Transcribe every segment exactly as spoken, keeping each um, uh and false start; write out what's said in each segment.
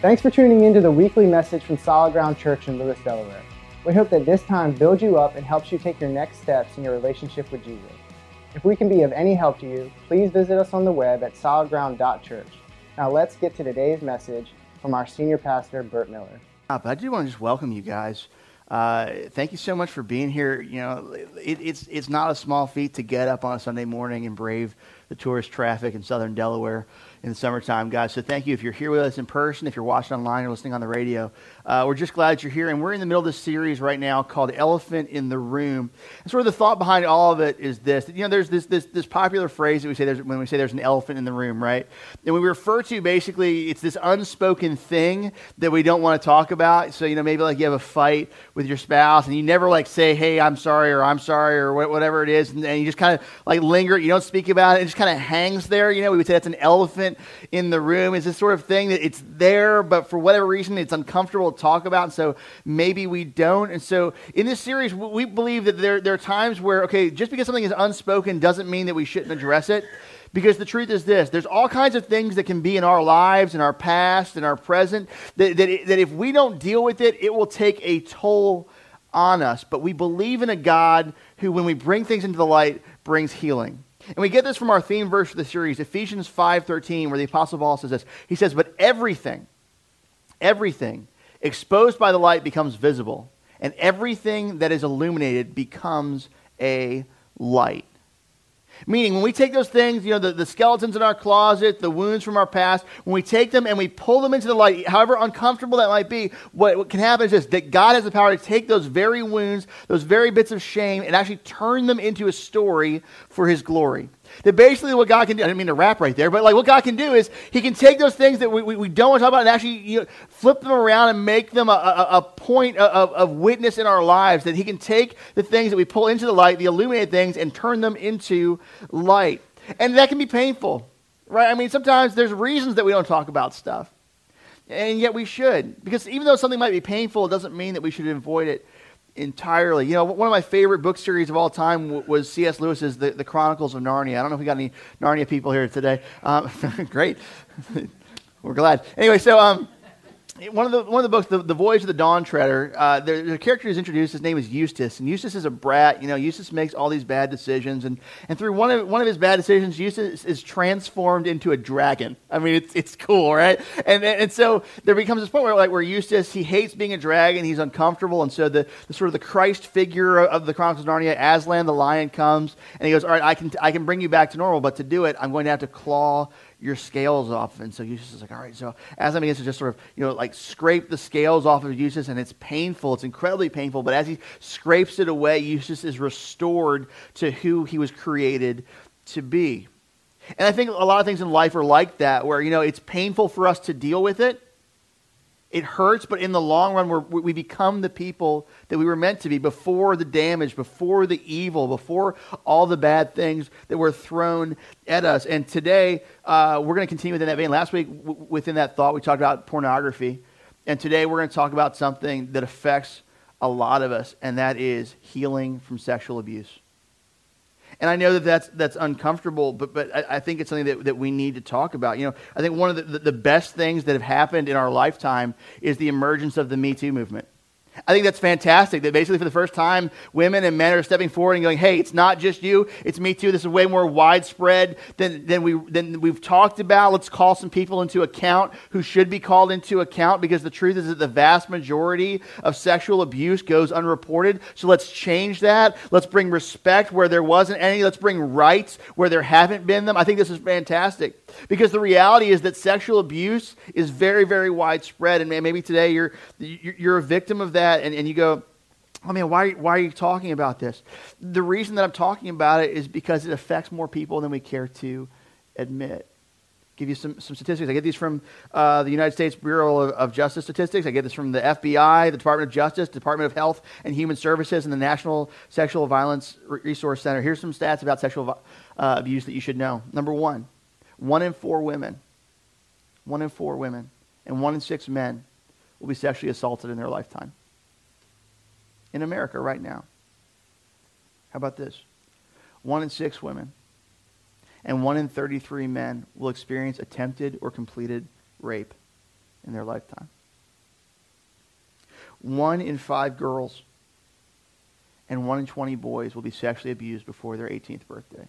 Thanks for tuning in to the weekly message from Solid Ground Church in Lewis, Delaware. We hope that this time builds you up and helps you take your next steps in your relationship with Jesus. If we can be of any help to you, please visit us on the web at solid ground dot church. Now let's get to today's message from our senior pastor, Bert Miller. I do want to just welcome you guys. Uh, thank you so much for being here. You know, it, it's it's not a small feat to get up on a Sunday morning and brave the tourist traffic in southern Delaware in the summertime, guys. So thank you if you're here with us in person, if you're watching online or listening on the radio. Uh, we're just glad you're here, and we're in the middle of this series right now called Elephant in the Room. And sort of the thought behind all of it is this. You know, there's this this this popular phrase that we say there's, when we say there's an elephant in the room, right? And we refer to basically, it's this unspoken thing that we don't want to talk about. So, you know, maybe like you have a fight with your spouse, and you never like say, hey, I'm sorry, or I'm sorry, or whatever it is, and, and you just kind of like linger, you don't speak about it, it just kind of hangs there. You know, we would say that's an elephant in the room. It's this sort of thing that it's there, but for whatever reason, it's uncomfortable to talk about, and so maybe we don't. And so in this series, we believe that there, there are times where, okay, just because something is unspoken doesn't mean that we shouldn't address it. Because the truth is this, there's all kinds of things that can be in our lives, in our past, in our present, that, that, that if we don't deal with it, it will take a toll on us. But we believe in a God who, when we bring things into the light, brings healing. And we get this from our theme verse for the series, Ephesians five thirteen, where the Apostle Paul says this. He says, but everything, everything exposed by the light becomes visible, and everything that is illuminated becomes a light. Meaning, when we take those things, you know, the, the skeletons in our closet, the wounds from our past, when we take them and we pull them into the light, however uncomfortable that might be, what, what can happen is this, that God has the power to take those very wounds, those very bits of shame, and actually turn them into a story for His glory. That basically what God can do, I didn't mean to rap right there, but like what God can do is He can take those things that we, we, we don't want to talk about and actually, you know, flip them around and make them a, a, a point of, of witness in our lives. That He can take the things that we pull into the light, the illuminated things, and turn them into light. And that can be painful, right? I mean, sometimes there's reasons that we don't talk about stuff. And yet we should. Because even though something might be painful, it doesn't mean that we should avoid it entirely. You know, one of my favorite book series of all time w- was C S Lewis's The, the Chronicles of Narnia. I don't know if we got any Narnia people here today. Um, great. We're glad. Anyway, so um, one of the one of the books, The, the Voyage of the Dawn Treader, uh, there, there's a character who's introduced. His name is Eustace, and Eustace is a brat. You know, Eustace makes all these bad decisions, and, and through one of one of his bad decisions, Eustace is transformed into a dragon. I mean, it's it's cool, right? And and, and so there becomes this point where like where Eustace, he hates being a dragon, he's uncomfortable, and so the, the sort of the Christ figure of the Chronicles of Narnia, Aslan the lion, comes, and he goes, all right, I can I can bring you back to normal, but to do it, I'm going to have to claw your scales off. And so Eustace is like, all right. So Aslan begins to just sort of, you know, like scrape the scales off of Eustace, and it's painful. It's incredibly painful. But as he scrapes it away, Eustace is restored to who he was created to be. And I think a lot of things in life are like that, where, you know, it's painful for us to deal with it. It hurts, but in the long run, we're, we become the people that we were meant to be before the damage, before the evil, before all the bad things that were thrown at us. And today, uh, we're going to continue within that vein. Last week, w- within that thought, we talked about pornography. And today, we're going to talk about something that affects a lot of us, and that is healing from sexual abuse. And I know that that's, that's uncomfortable, but but I, I think it's something that, that we need to talk about. You know, I think one of the, the, the best things that have happened in our lifetime is the emergence of the Me Too movement. I think that's fantastic, that basically for the first time, women and men are stepping forward and going, hey, it's not just you, it's me too. This is way more widespread than, than, we, than we've talked about. Let's call some people into account who should be called into account, because the truth is that the vast majority of sexual abuse goes unreported. So let's change that. Let's bring respect where there wasn't any. Let's bring rights where there haven't been them. I think this is fantastic, because the reality is that sexual abuse is very, very widespread. And maybe today you're, you're a victim of that. And, and you go, oh man, why, why are you talking about this? The reason that I'm talking about it is because it affects more people than we care to admit. Give you some, some statistics. I get these from uh, the United States Bureau of, of Justice Statistics. I get this from the F B I, the Department of Justice, Department of Health and Human Services, and the National Sexual Violence Resource Center. Here's some stats about sexual uh, abuse that you should know. Number one, one in four women, one in four women, and one in six men will be sexually assaulted in their lifetime. In America right now. How about this? One in six women and one in thirty-three men will experience attempted or completed rape in their lifetime. One in five girls and one in twenty boys will be sexually abused before their eighteenth birthday.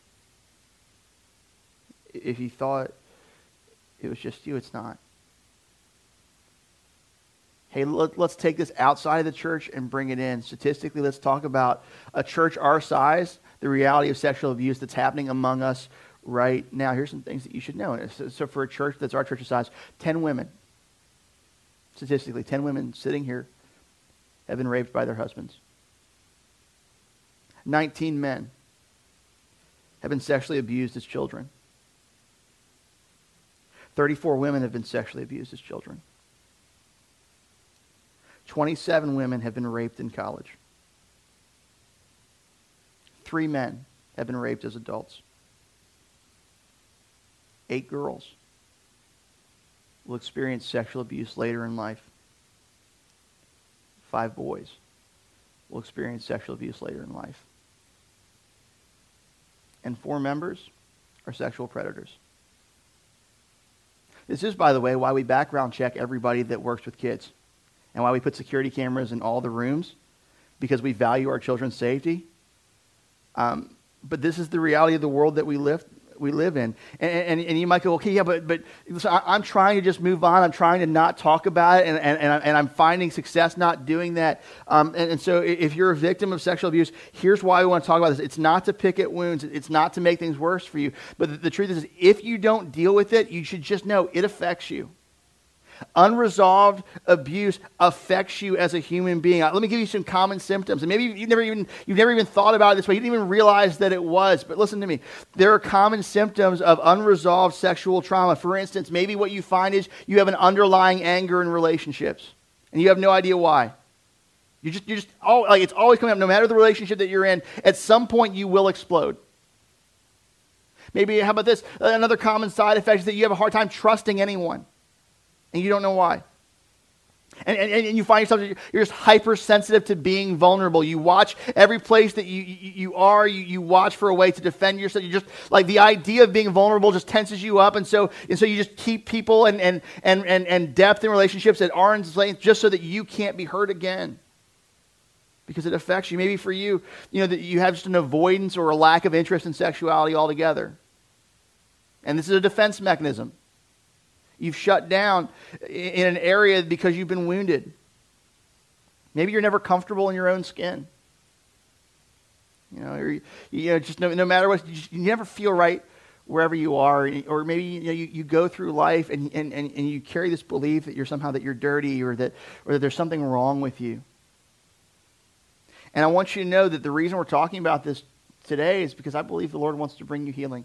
If you thought it was just you, it's not. Hey, let, let's take this outside of the church and bring it in. Statistically, let's talk about a church our size, the reality of sexual abuse that's happening among us right now. Here's some things that you should know. So, so for a church that's our church's size, ten women, statistically, ten women sitting here have been raped by their husbands. nineteen men have been sexually abused as children. thirty-four women have been sexually abused as children. twenty-seven women have been raped in college. Three men have been raped as adults. Eight girls will experience sexual abuse later in life. Five boys will experience sexual abuse later in life. And four members are sexual predators. This is, by the way, why we background check everybody that works with kids and why we put security cameras in all the rooms, because we value our children's safety. Um, but this is the reality of the world that we live we live in. And, and, and you might go, okay, yeah, but, but listen, I, I'm trying to just move on. I'm trying to not talk about it, and, and, and, I, and I'm finding success not doing that. Um, and, and so if you're a victim of sexual abuse, here's why we want to talk about this. It's not to pick at wounds. It's not to make things worse for you. But the, the truth is, if you don't deal with it, you should just know it affects you. Unresolved abuse affects you as a human being. Let me give you some common symptoms. And maybe you've never even you've never even thought about it this way. You didn't even realize that it was. But listen to me. There are common symptoms of unresolved sexual trauma. For instance, maybe what you find is you have an underlying anger in relationships, and you have no idea why. You just you just oh, like it's always coming up. No matter the relationship that you're in, at some point you will explode. Maybe how about this? Another common side effect is that you have a hard time trusting anyone. And you don't know why. And, and, and you find yourself, you're just hypersensitive to being vulnerable. You watch every place that you, you, you are, you, you watch for a way to defend yourself. You just, like the idea of being vulnerable just tenses you up. And so and so you just keep people and, and, and, and, and depth in relationships at arm's length just so that you can't be hurt again. Because it affects you. Maybe for you, you know, that you have just an avoidance or a lack of interest in sexuality altogether. And this is a defense mechanism. You've shut down in an area because you've been wounded. Maybe you're never comfortable in your own skin. You know, or, you know, just no, no matter what, you, just, you never feel right wherever you are. Or maybe you, know, you, you go through life and, and, and, and you carry this belief that you're somehow that you're dirty or that or that there's something wrong with you. And I want you to know that the reason we're talking about this today is because I believe the Lord wants to bring you healing.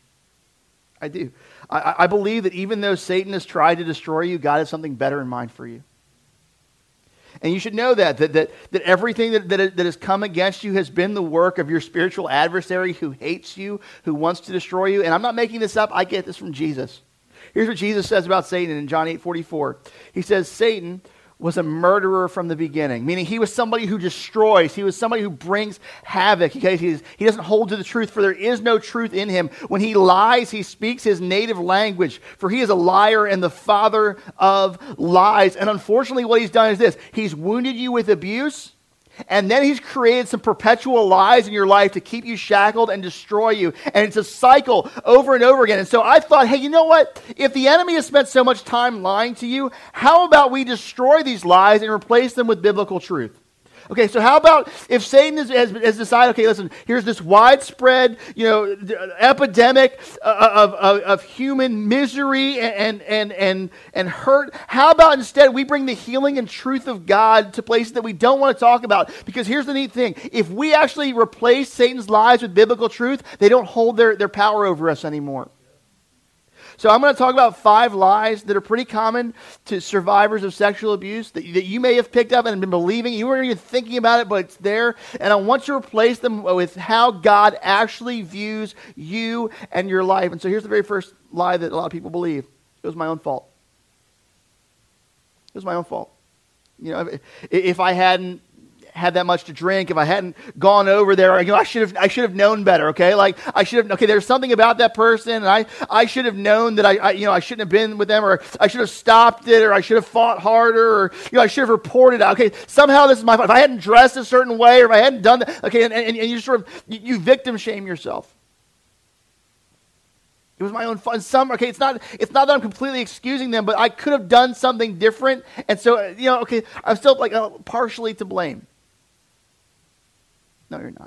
I do. I, I believe that even though Satan has tried to destroy you, God has something better in mind for you. And you should know that, that, that, that everything that, that, that has come against you has been the work of your spiritual adversary who hates you, who wants to destroy you. And I'm not making this up. I get this from Jesus. Here's what Jesus says about Satan in John eight forty-four. He says, Satan was a murderer from the beginning, meaning he was somebody who destroys. He was somebody who brings havoc. Okay? He, is, he doesn't hold to the truth, for there is no truth in him. When he lies, he speaks his native language, for he is a liar and the father of lies. And unfortunately, what he's done is this. He's wounded you with abuse, and then he's created some perpetual lies in your life to keep you shackled and destroy you. And it's a cycle over and over again. And so I thought, hey, you know what? If the enemy has spent so much time lying to you, how about we destroy these lies and replace them with biblical truth? Okay, so how about if Satan has, has, has decided, okay, listen, here's this widespread, you know, epidemic of, of, of human misery and, and, and, and hurt. How about instead we bring the healing and truth of God to places that we don't want to talk about? Because here's the neat thing. If we actually replace Satan's lies with biblical truth, they don't hold their, their power over us anymore. So I'm going to talk about five lies that are pretty common to survivors of sexual abuse that, that you may have picked up and been believing. You weren't even thinking about it, but it's there. And I want to replace them with how God actually views you and your life. And so here's the very first lie that a lot of people believe. It was my own fault. It was my own fault. You know, if, if I hadn't had that much to drink, if I hadn't gone over there, you know, I should have I should have known better, okay? Like I should have okay, there's something about that person, and I, I should have known that I, I you know I shouldn't have been with them, or I should have stopped it, or I should have fought harder, or you know I should have reported out. Okay, somehow this is my fault. If I hadn't dressed a certain way, or if I hadn't done that, okay, and, and, and you sort of you, you victim shame yourself. It was my own fun. Some okay, it's not it's not that I'm completely excusing them, but I could have done something different, and so you know, okay, I'm still like uh, partially to blame. No, you're not.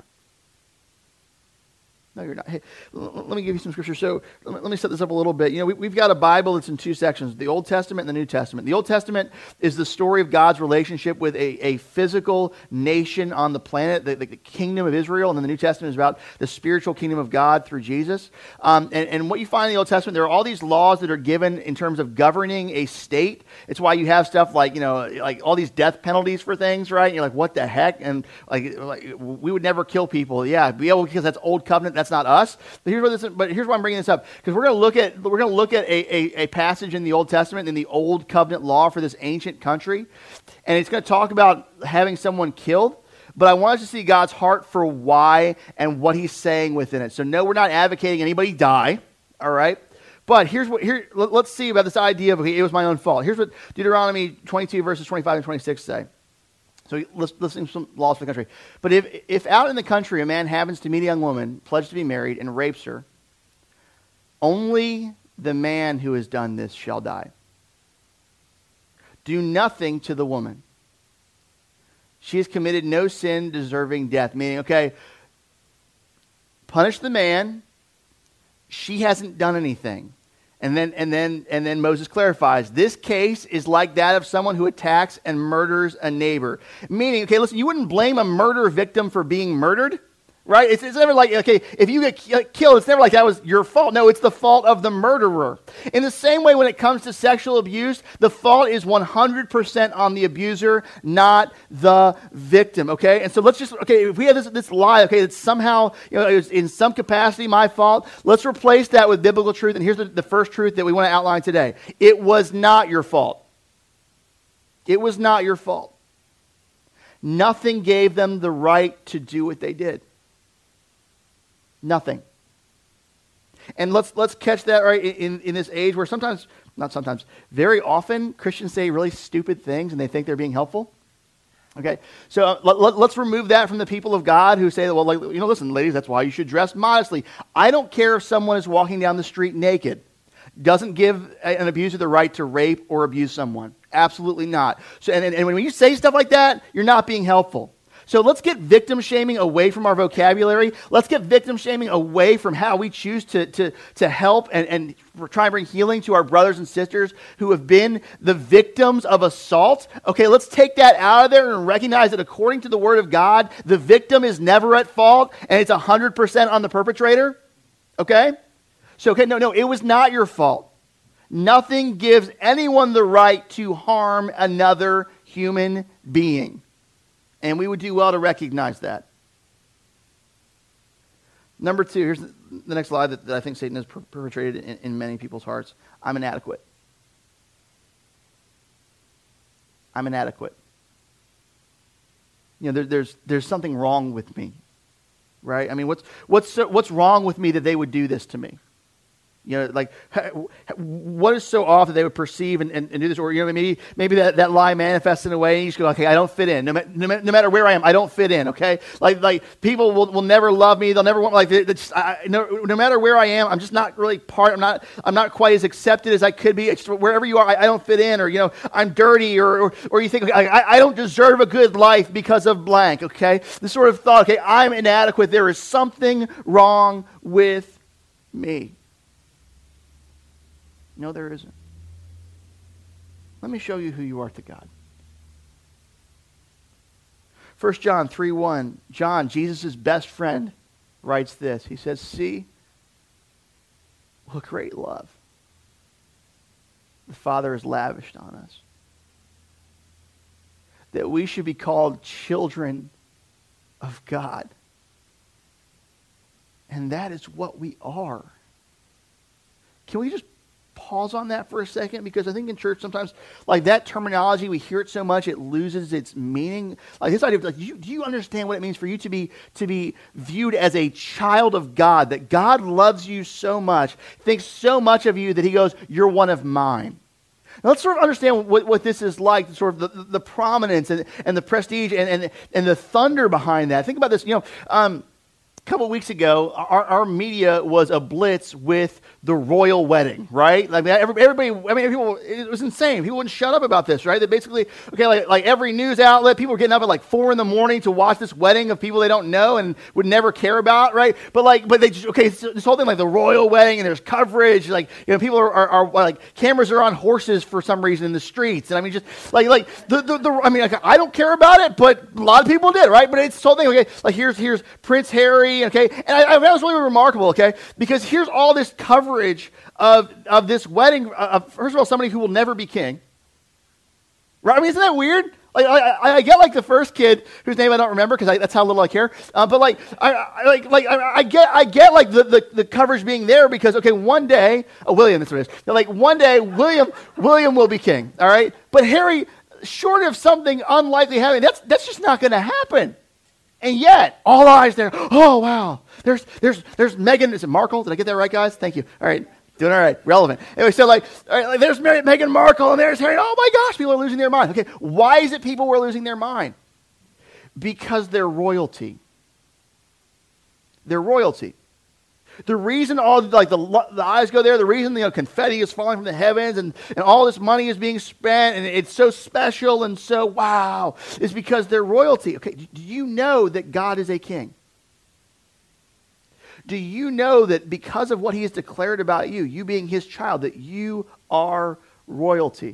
No, you're not. Hey, l- let me give you some scripture. So let me, let me set this up a little bit. You know, we, we've got a Bible that's in two sections, the Old Testament and the New Testament. The Old Testament is the story of God's relationship with a, a physical nation on the planet, the, the, the kingdom of Israel, and then the New Testament is about the spiritual kingdom of God through Jesus. Um, and, and what you find in the Old Testament, there are all these laws that are given in terms of governing a state. It's why you have stuff like, you know, like all these death penalties for things, right? And you're like, what the heck? And like, like we would never kill people. Yeah, be able because that's old covenant. That's not us. But here's what this. But here's why I'm bringing this up, because we're going to look at we're going to look at a, a, a passage in the Old Testament in the old covenant law for this ancient country, and it's going to talk about having someone killed. But I want us to see God's heart for why and what He's saying within it. So no, we're not advocating anybody die. All right. But here's what here. Let, let's see about this idea of okay, it was my own fault. Here's what Deuteronomy twenty-two verses twenty-five and twenty-six say. So let's listen to some laws for the country. But if if out in the country a man happens to meet a young woman, pledged to be married, and rapes her, only the man who has done this shall die. Do nothing to the woman. She has committed no sin deserving death. Meaning, okay, punish the man. She hasn't done anything. And then, and then, and then Moses clarifies, this case is like that of someone who attacks and murders a neighbor. Meaning, okay, listen, you wouldn't blame a murder victim for being murdered, right? It's, it's never like, okay, if you get killed, it's never like that was your fault. No, it's the fault of the murderer. In the same way, when it comes to sexual abuse, the fault is one hundred percent on the abuser, not the victim, okay? And so let's just, okay, if we have this, this lie, okay, it's somehow, you know, it's in some capacity my fault, let's replace that with biblical truth. And here's the, the first truth that we want to outline today. It was not your fault. It was not your fault. Nothing gave them the right to do what they did. Nothing. And let's let's catch that right in, in this age where sometimes, not sometimes, very often Christians say really stupid things and they think they're being helpful. Okay, so uh, let, let, let's remove that from the people of God who say that, well, like, you know, listen, ladies, that's why you should dress modestly. I don't care if someone is walking down the street naked. Doesn't give an abuser the right to rape or abuse someone. Absolutely not. So, and, and when you say stuff like that, you're not being helpful. So let's get victim shaming away from our vocabulary. Let's get victim shaming away from how we choose to, to, to help and, and try and bring healing to our brothers and sisters who have been the victims of assault. Okay, let's take that out of there and recognize that according to the Word of God, the victim is never at fault and it's one hundred percent on the perpetrator. Okay? So, okay, no, no, it was not your fault. Nothing gives anyone the right to harm another human being. And we would do well to recognize that. Number two, here's the next lie that, that I think Satan has per- perpetrated in, in many people's hearts. I'm inadequate. I'm inadequate. You know, there, there's there's something wrong with me, right? I mean, what's what's so, what's wrong with me that they would do this to me? You know, like, what is so off that they would perceive and, and, and do this? Or, you know, maybe maybe that, that lie manifests in a way, and you just go, okay, I don't fit in. No, no, no matter where I am, I don't fit in, okay? Like, like people will, will never love me. They'll never want, like, they, they just, I, no, no matter where I am, I'm just not really part, I'm not I'm not quite as accepted as I could be. It's just, wherever you are, I, I don't fit in. Or, you know, I'm dirty. Or, or, or you think, okay, I, I don't deserve a good life because of blank, okay? This sort of thought, okay, I'm inadequate. There is something wrong with me. No, there isn't. Let me show you who you are to God. First John three one, John, Jesus' best friend, writes this. He says, see, what great love the Father has lavished on us, that we should be called children of God. And that is what we are. Can we just pause on that for a second? Because I think in church sometimes, like that terminology, we hear it so much, it loses its meaning. Like this idea of, like, do you, do you understand what it means for you to be to be viewed as a child of God? That God loves you so much, thinks so much of you that he goes, you're one of mine. Now let's sort of understand what, what this is like, sort of the, the prominence and, and the prestige and, and, and the thunder behind that. Think about this, you know, um, a couple of weeks ago, our, our media was ablitz with the royal wedding, right? Like everybody, I mean, people, it was insane. People wouldn't shut up about this, right? That basically, okay, like, like every news outlet, people were getting up at like four in the morning to watch this wedding of people they don't know and would never care about, right? But like, but they just, okay, so this whole thing, like the royal wedding, and there's coverage, like, you know, people are, are, are like, cameras are on horses for some reason in the streets, and I mean, just like, like the, the, the I mean, like, I don't care about it, but a lot of people did, right? But it's this whole thing, okay, like here's here's Prince Harry, okay, and I, I found it was really remarkable, okay, because here's all this coverage of of this wedding of, first of all, somebody who will never be king, right? I mean, isn't that weird? Like, I, I, I get like the first kid whose name I don't remember because that's how little I care. Uh, but like, I, I like like I, I get I get like the, the, the coverage being there because okay, one day, oh, William, that's what it is. They're like one day, William William will be king, all right? But Harry, short of something unlikely happening, that's that's just not going to happen. And yet, all eyes there. Oh wow, there's there's there's Meghan. Is it Markle? Did I get that right, guys? Thank you. All right. Doing all right, relevant. Anyway, so like, all right, like there's Mary, Meghan Markle and there's Harry. Oh my gosh, people are losing their mind. Okay, why is it people were losing their mind? Because they're royalty. They're royalty. The reason all like the the eyes go there, the reason you know confetti is falling from the heavens and, and all this money is being spent and it's so special and so wow is because they're royalty. Okay, do you know that God is a king? Do you know that because of what he has declared about you, you being his child, that you are royalty?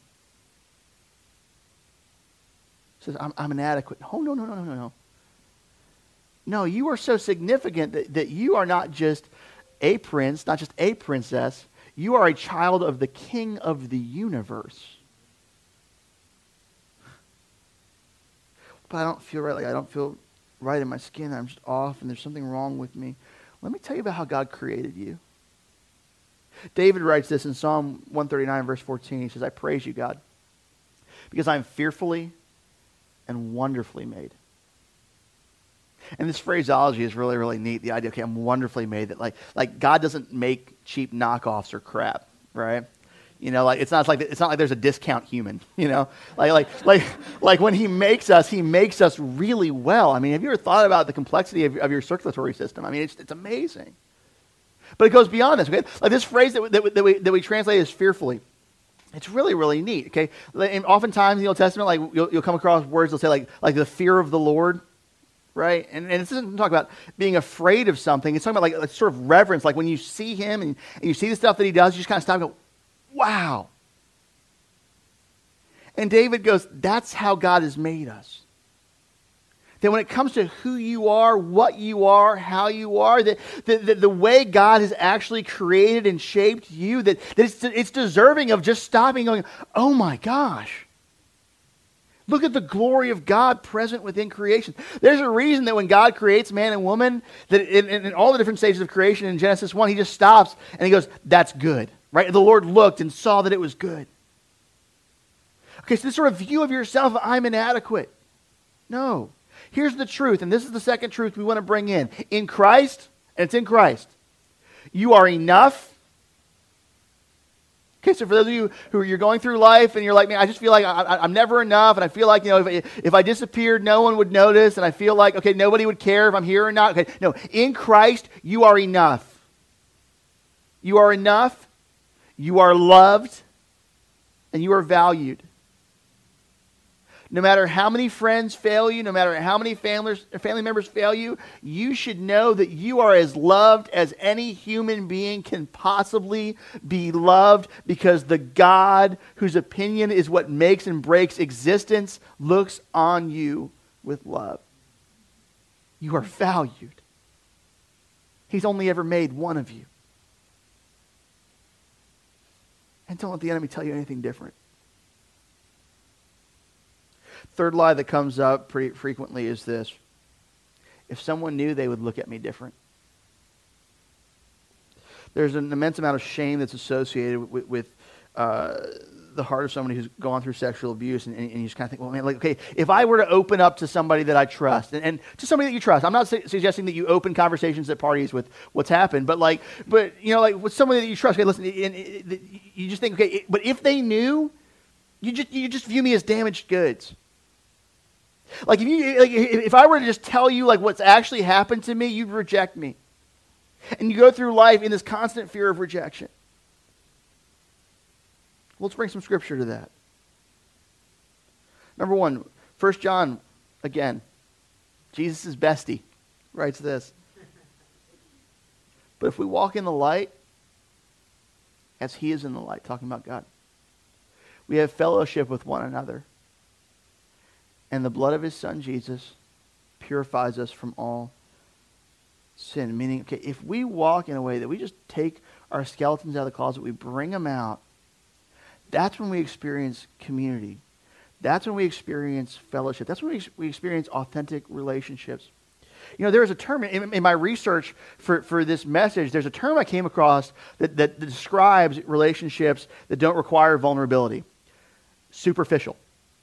He says, I'm, I'm inadequate. Oh, no, no, no, no, no, no. No, you are so significant that, that you are not just a prince, not just a princess. You are a child of the King of the universe. But I don't feel right. Like I don't feel right in my skin. I'm just off and there's something wrong with me. Let me tell you about how God created you. David writes this in Psalm one thirty-nine, verse fourteen. He says, I praise you, God, because I am fearfully and wonderfully made. And this phraseology is really, really neat. The idea, okay, I'm wonderfully made. That like, like God doesn't make cheap knockoffs or crap, right? You know, like it's not like it's not like there's a discount human. You know, like like like like when he makes us, he makes us really well. I mean, have you ever thought about the complexity of, of your circulatory system? I mean, it's it's amazing. But it goes beyond this. Okay, like this phrase that we, that we, that we, that we translate as fearfully. It's really really neat. Okay, and oftentimes in the Old Testament, like you'll, you'll come across words that'll say like like the fear of the Lord. Right? And, and it doesn't talk about being afraid of something. It's talking about like, like sort of reverence. Like when you see him and, and you see the stuff that he does, you just kind of stop and go, wow. And David goes, that's how God has made us. That when it comes to who you are, what you are, how you are, that the, the, the way God has actually created and shaped you, that, that it's, it's deserving of just stopping and going, oh my gosh. Look at the glory of God present within creation. There's a reason that when God creates man and woman, that in, in, in all the different stages of creation in Genesis one, he just stops and he goes, that's good. Right? The Lord looked and saw that it was good. Okay, so this sort of view of yourself, I'm inadequate. No. Here's the truth, and this is the second truth we want to bring in. In Christ, and it's in Christ, you are enough. Okay, so for those of you who are, you're going through life and you're like, man, I just feel like I, I, I'm never enough, and I feel like, you know, if, if I disappeared, no one would notice, and I feel like, okay, nobody would care if I'm here or not. Okay, no, in Christ, you are enough. You are enough, you are loved, and you are valued. No matter how many friends fail you, no matter how many families, family members fail you, you should know that you are as loved as any human being can possibly be loved because the God whose opinion is what makes and breaks existence looks on you with love. You are valued. He's only ever made one of you. And don't let the enemy tell you anything different. Third lie that comes up pretty frequently is this. If someone knew, they would look at me different. there's an immense amount of shame that's associated with, with uh, the heart of somebody who's gone through sexual abuse, and, and you just kind of think, well, man, like, okay, if I were to open up to somebody that I trust, and, and to somebody that you trust, I'm not su- suggesting that you open conversations at parties with what's happened, but like, but you know, like with somebody that you trust, okay, listen, and, and, you just think, okay, but if they knew, you just you just view me as damaged goods. Like if you, like if I were to just tell you like what's actually happened to me, you'd reject me, and you go through life in this constant fear of rejection. Let's bring some scripture to that. Number one, First John, again, Jesus' bestie, writes this. But if we walk in the light, as he is in the light, talking about God, we have fellowship with one another. And the blood of his son, Jesus, purifies us from all sin. Meaning, okay, if we walk in a way that we just take our skeletons out of the closet, we bring them out, that's when we experience community. That's when we experience fellowship. That's when we, we experience authentic relationships. You know, there is a term in, in my research for, for this message, there's a term I came across that, that, that describes relationships that don't require vulnerability. Superficial.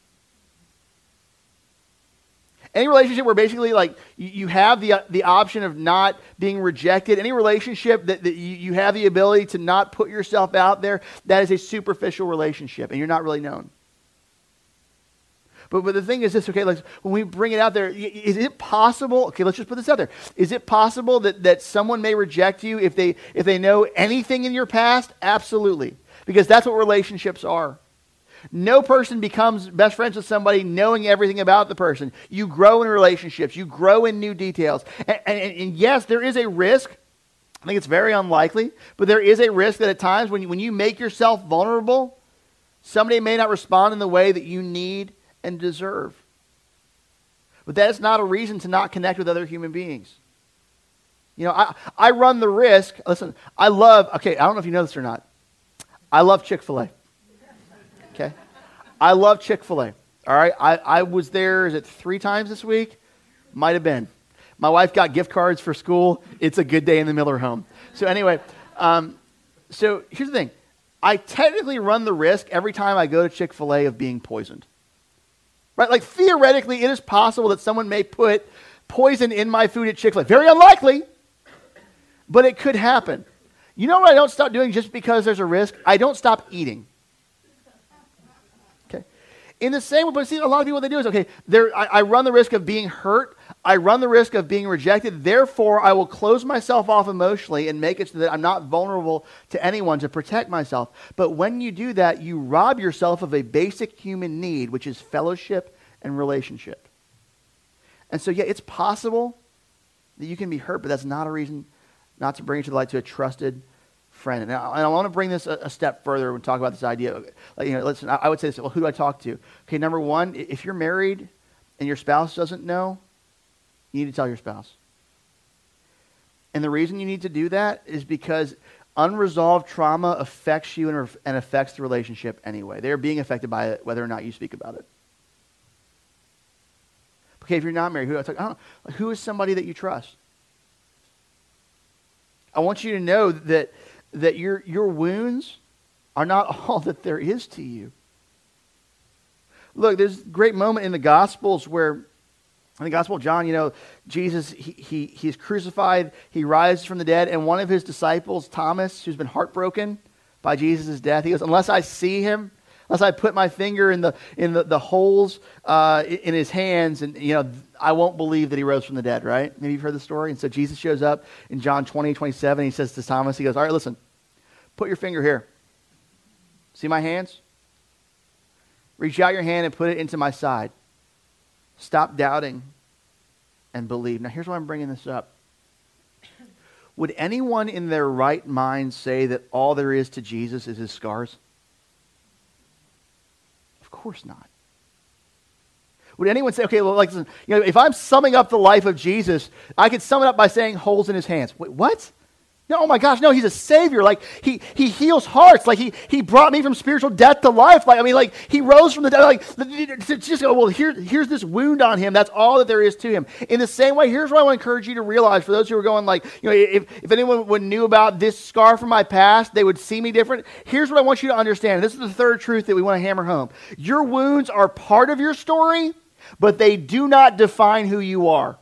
Any relationship where basically like you, you have the the option of not being rejected, any relationship that, that you, you have the ability to not put yourself out there, that is a superficial relationship and you're not really known. But, but the thing is this, okay, like when we bring it out there, is it possible, okay, let's just put this out there. Is it possible that, that someone may reject you if they if they know anything in your past? Absolutely. Because that's what relationships are. No person becomes best friends with somebody knowing everything about the person. You grow in relationships. You grow in new details. And, and, and yes, there is a risk. I think it's very unlikely. But there is a risk that at times when you, when you make yourself vulnerable, somebody may not respond in the way that you need and deserve. But that is not a reason to not connect with other human beings. You know, I, I run the risk. Listen, I love, okay, I don't know if you know this or not. I love Chick-fil-A. Okay, I love Chick-fil-A. All right, I, I was there, is it three times this week? Might have been. My wife got gift cards for school. It's a good day in the Miller home. So anyway, um, so here's the thing. I technically run the risk every time I go to Chick-fil-A of being poisoned. Right? Like theoretically, it is possible that someone may put poison in my food at Chick-fil-A. Very unlikely, but it could happen. You know what I don't stop doing just because there's a risk? I don't stop eating. In the same way, but see, a lot of people, what they do is, okay, I, I run the risk of being hurt. I run the risk of being rejected. Therefore, I will close myself off emotionally and make it so that I'm not vulnerable to anyone to protect myself. But when you do that, you rob yourself of a basic human need, which is fellowship and relationship. And so, yeah, it's possible that you can be hurt, but that's not a reason not to bring it to the light to a trusted friend. And I, and I want to bring this a, a step further and talk about this idea. Like, you know, listen, I, I would say this, well, who do I talk to? Okay, number one, if you're married and your spouse doesn't know, you need to tell your spouse. And the reason you need to do that is because unresolved trauma affects you and, and affects the relationship anyway. They're being affected by it whether or not you speak about it. Okay, if you're not married, who do I talk to? I don't know. Like, who is somebody that you trust? I want you to know that that your your wounds are not all that there is to you. Look, there's a great moment in the Gospels where, in the Gospel of John, you know, Jesus, he, he he's crucified, he rises from the dead, and one of his disciples, Thomas, who's been heartbroken by Jesus' death, he goes, unless I see him, unless I put my finger in the in the, the holes uh, in his hands, and you know, I won't believe that he rose from the dead, right? Maybe you've heard the story. And so Jesus shows up in John twenty, twenty-seven. He says to Thomas, he goes, all right, listen, put your finger here. See my hands? Reach out your hand and put it into my side. Stop doubting and believe. Now, here's why I'm bringing this up. Would anyone in their right mind say that all there is to Jesus is his scars? Of course not. Would anyone say, okay, well, like, listen, you know, if I'm summing up the life of Jesus, I could sum it up by saying holes in his hands. Wait, what? No, oh my gosh, no, he's a savior. Like, he he heals hearts. Like, he he brought me from spiritual death to life. Like, I mean, like, he rose from the dead. Like, to just go, well, here, here's this wound on him. That's all that there is to him. In the same way, here's what I want to encourage you to realize for those who are going like, you know, if, if anyone would knew about this scar from my past, they would see me different. Here's what I want you to understand. This is the third truth that we want to hammer home. Your wounds are part of your story, but they do not define who you are.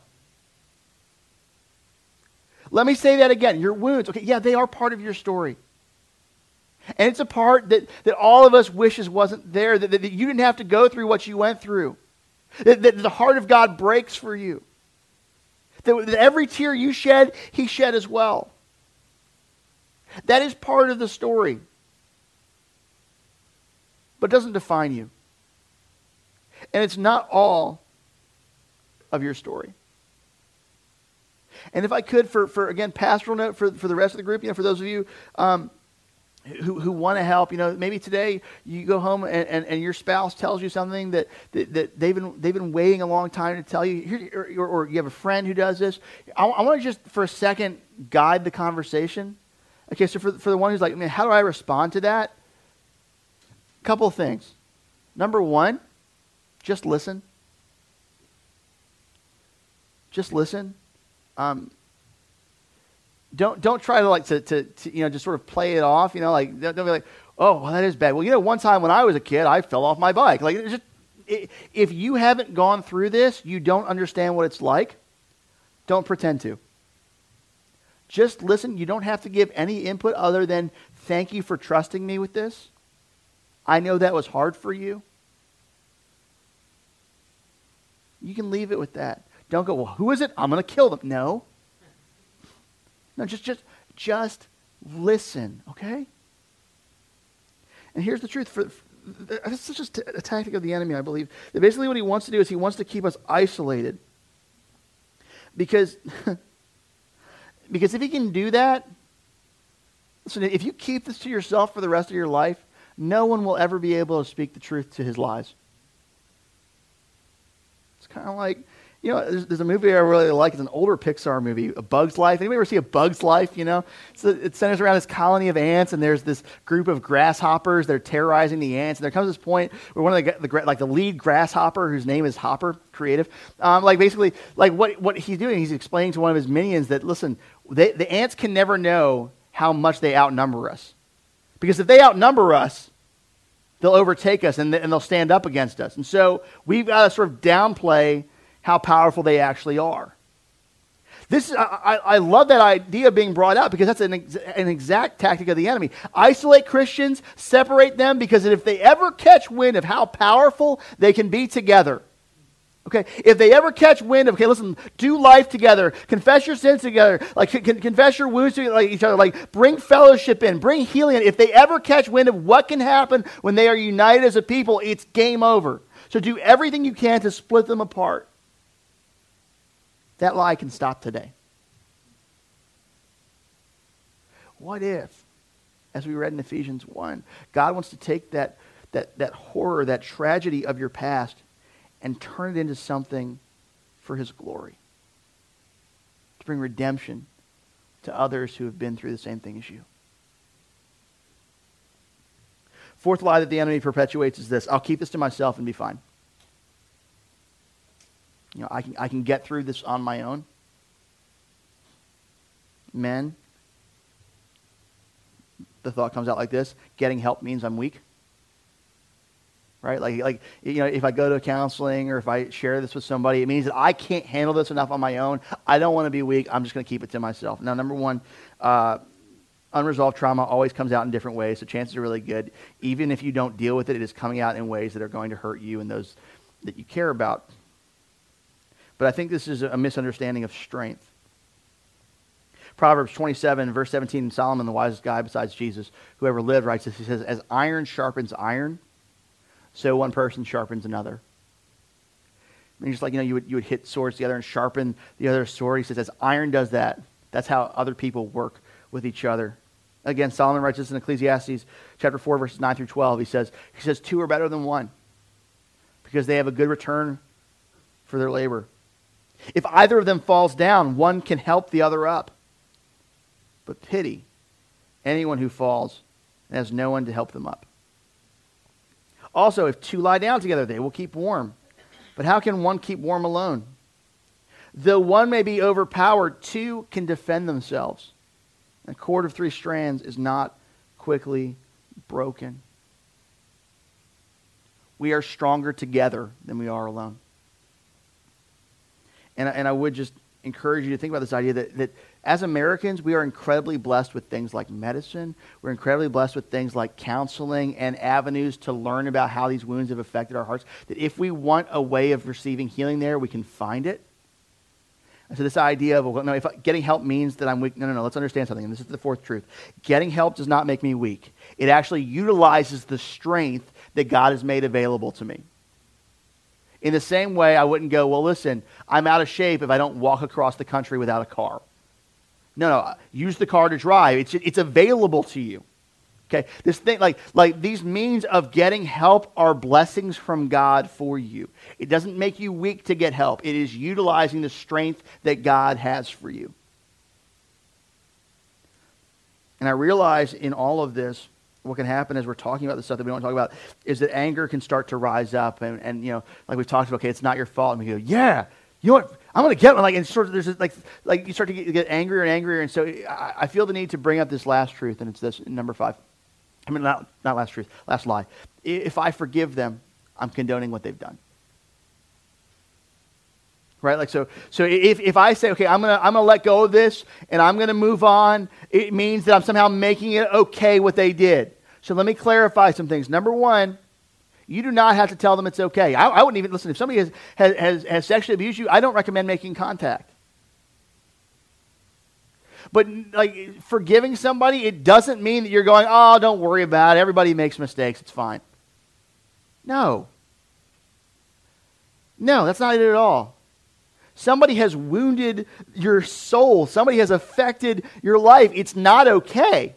Let me say that again. Your wounds, okay, yeah, they are part of your story. And it's a part that, that all of us wishes wasn't there, that, that, that you didn't have to go through what you went through, that, that the heart of God breaks for you, that, that every tear you shed, he shed as well. That is part of the story, but it doesn't define you. And it's not all of your story. And if I could, for, for again, pastoral note for, for the rest of the group, you know, for those of you um, who, who want to help, you know, maybe today you go home and, and, and your spouse tells you something that, that, that they've been they've been waiting a long time to tell you, Here, or, or you have a friend who does this. I, I want to just for a second guide the conversation. Okay, so for, for the one who's like, man, how do I respond to that? A couple of things. Number one, just listen. Just listen. Um, don't don't try to like to, to, to you know just sort of play it off. You know, like don't, don't be like, oh, well, that is bad. Well, you know, one time when I was a kid, I fell off my bike. Like, it's just, it, if you haven't gone through this, you don't understand what it's like. Don't pretend to. Just listen. You don't have to give any input other than thank you for trusting me with this. I know that was hard for you. You can leave it with that. Don't go, well, who is it? I'm going to kill them. No. No, just, just, just listen, okay? And here's the truth. For, for this is just a tactic of the enemy, I believe. That basically what he wants to do is he wants to keep us isolated. Because, because if he can do that, listen, if you keep this to yourself for the rest of your life, no one will ever be able to speak the truth to his lies. It's kind of like, you know, there's, there's a movie I really like. It's an older Pixar movie, A Bug's Life. Anybody ever see A Bug's Life, you know? So it centers around this colony of ants, and there's this group of grasshoppers. They're terrorizing the ants. And there comes this point where one of the, the like the lead grasshopper, whose name is Hopper, creative, um, like basically, like what, what he's doing, he's explaining to one of his minions that, listen, they, the ants can never know how much they outnumber us. Because if they outnumber us, they'll overtake us, and, and they'll stand up against us. And so we've got to sort of downplay how powerful they actually are. This is, I, I, I love that idea being brought out because that's an, ex, an exact tactic of the enemy. Isolate Christians, separate them, because if they ever catch wind of how powerful they can be together, okay, if they ever catch wind of, okay, listen, do life together, confess your sins together, like con- confess your wounds to like, each other, like bring fellowship in, bring healing in. If they ever catch wind of what can happen when they are united as a people, it's game over. So do everything you can to split them apart. That lie can stop today. What if, as we read in Ephesians one, God wants to take that, that, that horror, that tragedy of your past and turn it into something for his glory, to bring redemption to others who have been through the same thing as you. Fourth lie that the enemy perpetuates is this: I'll keep this to myself and be fine. You know, I can I can get through this on my own. Men, the thought comes out like this: getting help means I'm weak. Right? Like, like you know, if I go to counseling or if I share this with somebody, it means that I can't handle this enough on my own. I don't want to be weak. I'm just going to keep it to myself. Now, number one, uh, unresolved trauma always comes out in different ways, so chances are really good. Even if you don't deal with it, it is coming out in ways that are going to hurt you and those that you care about. But I think this is a misunderstanding of strength. Proverbs twenty-seven, verse seventeen, Solomon, the wisest guy besides Jesus, who ever lived, writes this. He says, as iron sharpens iron, so one person sharpens another. I mean, just like, you know, you would, you would hit swords together and sharpen the other sword. He says, as iron does that, that's how other people work with each other. Again, Solomon writes this in Ecclesiastes chapter four, verses nine through twelve. He says, he says, two are better than one because they have a good return for their labor. If either of them falls down, one can help the other up. but pity anyone who falls and has no one to help them up. Also, if two lie down together, they will keep warm. But how can one keep warm alone? Though one may be overpowered, two can defend themselves. A cord of three strands is not quickly broken. We are stronger together than we are alone. And, and I would just encourage you to think about this idea that, that as Americans, we are incredibly blessed with things like medicine. We're incredibly blessed with things like counseling and avenues to learn about how these wounds have affected our hearts. That if we want a way of receiving healing there, we can find it. And so this idea of, well, no, if getting help means that I'm weak. No, no, no. Let's understand something. And this is the fourth truth. Getting help does not make me weak. It actually utilizes the strength that God has made available to me. In the same way, I wouldn't go, well, listen, I'm out of shape if I don't walk across the country without a car. No, no. Use the car to drive. It's, it's available to you. Okay, this thing, like, like these means of getting help are blessings from God for you. It doesn't make you weak to get help. It is utilizing the strength that God has for you. And I realize in all of this, what can happen as we're talking about the stuff that we don't talk about is that anger can start to rise up. And, and you know, like we've talked about, okay, it's not your fault. And we go, yeah, you know what? I'm going to get one. Like, and sort of, there's this, like, like you start to get, get angrier and angrier. And so I, I feel the need to bring up this last truth, and it's this, number five. I mean, not, not last truth, last lie. If I forgive them, I'm condoning what they've done. Right? Like, so, so if, if I say, okay, I'm going to, I'm going to let go of this and I'm going to move on, it means that I'm somehow making it okay what they did. So let me clarify some things. Number one, you do not have to tell them it's okay. I, I wouldn't even, listen, if somebody has, has, has, has sexually abused you, I don't recommend making contact. But like forgiving somebody, it doesn't mean that you're going, oh, don't worry about it. Everybody makes mistakes. It's fine. No. No, that's not it at all. Somebody has wounded your soul. Somebody has affected your life. It's not okay.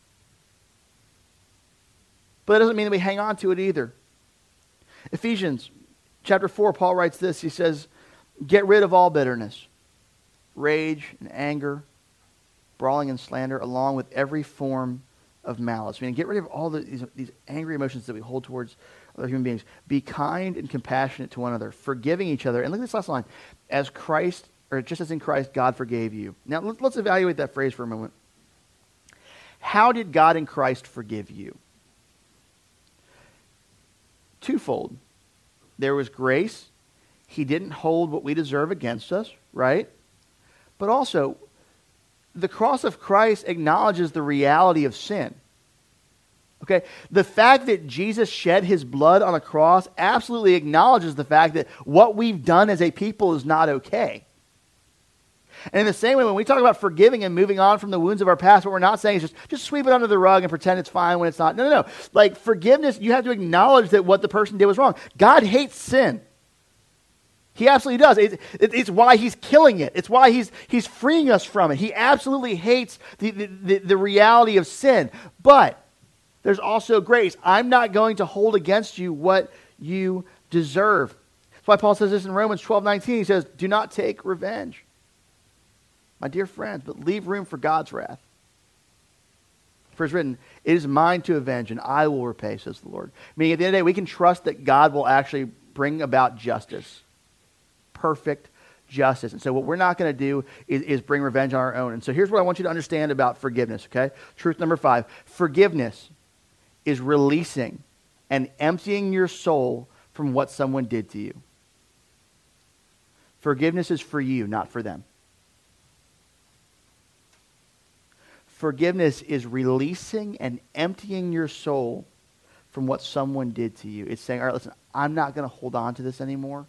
But that doesn't mean that we hang on to it either. Ephesians chapter four, Paul writes this. He says, get rid of all bitterness, rage and anger, brawling and slander, along with every form of malice. I mean, get rid of all the, these, these angry emotions that we hold towards other human beings. Be kind and compassionate to one another, forgiving each other. And look at this last line. As Christ, or just as in Christ, God forgave you. Now, let's evaluate that phrase for a moment. How did God in Christ forgive you? Twofold. There was grace. He didn't hold what we deserve against us, right? But also, the cross of Christ acknowledges the reality of sin. Okay? The fact that Jesus shed his blood on a cross absolutely acknowledges the fact that what we've done as a people is not okay. And in the same way, when we talk about forgiving and moving on from the wounds of our past, what we're not saying is just, just sweep it under the rug and pretend it's fine when it's not. No, no, no. Like forgiveness, you have to acknowledge that what the person did was wrong. God hates sin. He absolutely does. It, it, it's why he's killing it. It's why he's he's freeing us from it. He absolutely hates the, the, the, the reality of sin. But there's also grace. I'm not going to hold against you what you deserve. That's why Paul says this in Romans twelve nineteen. He says, do not take revenge, my dear friends, but leave room for God's wrath. For it's written, it is mine to avenge, and I will repay, says the Lord. Meaning at the end of the day, we can trust that God will actually bring about justice. Perfect justice. And so what we're not going to do is, is bring revenge on our own. And so here's what I want you to understand about forgiveness, okay? Truth number five. Forgiveness is releasing and emptying your soul from what someone did to you. Forgiveness is for you, not for them. Forgiveness is releasing and emptying your soul from what someone did to you. It's saying, all right, listen, I'm not going to hold on to this anymore.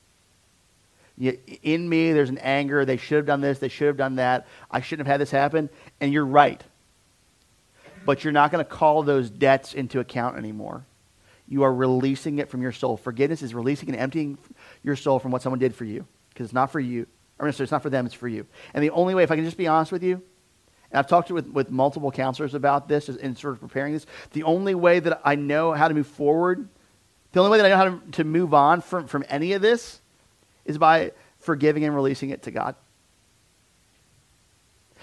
In me, there's an anger. They should have done this. They should have done that. I shouldn't have had this happen. And you're right. But you're not going to call those debts into account anymore. You are releasing it from your soul. Forgiveness is releasing and emptying your soul from what someone did for you. Because it's not for you. Or it's not for them, it's for you. And the only way, if I can just be honest with you, and I've talked with, with multiple counselors about this in sort of preparing this, the only way that I know how to move forward, the only way that I know how to, to move on from, from any of this is by forgiving and releasing it to God.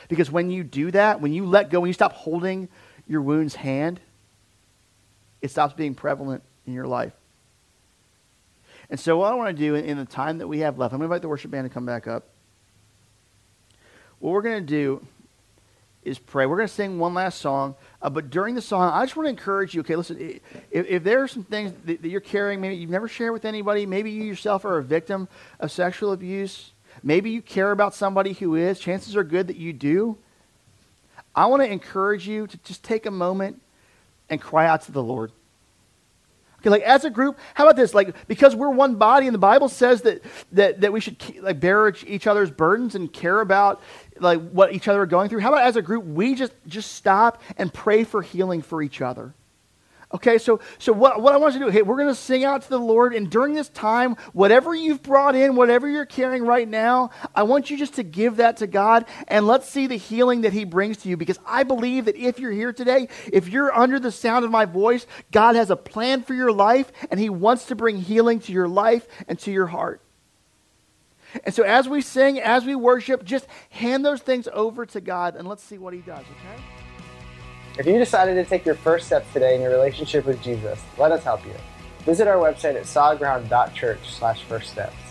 Because when you do that, when you let go, when you stop holding your wound's hand, it stops being prevalent in your life. And so what I want to do in, in the time that we have left, I'm going to invite the worship band to come back up. What we're going to do is pray. We're going to sing one last song. Uh, but during the song, I just want to encourage you, okay, listen, if, if there are some things that, that you're carrying, maybe you've never shared with anybody, maybe you yourself are a victim of sexual abuse, maybe you care about somebody who is, chances are good that you do. I want to encourage you to just take a moment and cry out to the Lord. Okay, like as a group, how about this? Like, because we're one body, and the Bible says that that that we should like bear each other's burdens and care about like what each other are going through. How about as a group, we just just stop and pray for healing for each other? Okay, so so what, what I want you to do, hey, we're going to sing out to the Lord, and during this time, whatever you've brought in, whatever you're carrying right now, I want you just to give that to God, and let's see the healing that He brings to you, because I believe that if you're here today, if you're under the sound of my voice, God has a plan for your life, and He wants to bring healing to your life and to your heart. And so as we sing, as we worship, just hand those things over to God, and let's see what He does, okay? If you decided to take your first steps today in your relationship with Jesus, let us help you. Visit our website at solidground dot church slash first steps.